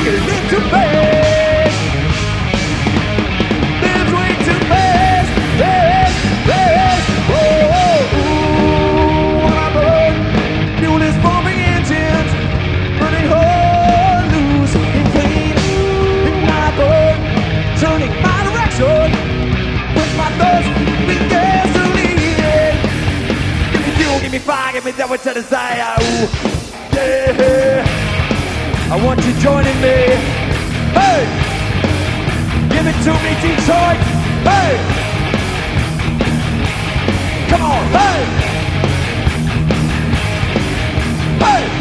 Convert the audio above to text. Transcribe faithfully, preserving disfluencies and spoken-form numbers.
getting way too fast. Lives way too fast, fast, fast. Oh, oh, ooh, what I burn. Fuel is pumping engines, burning hard, loose and clean. And I burn, turning my direction. Push my thirst with gasoline. Give me fuel, give me fire, give me that which I desire. Ooh, yeah. I want you joining me.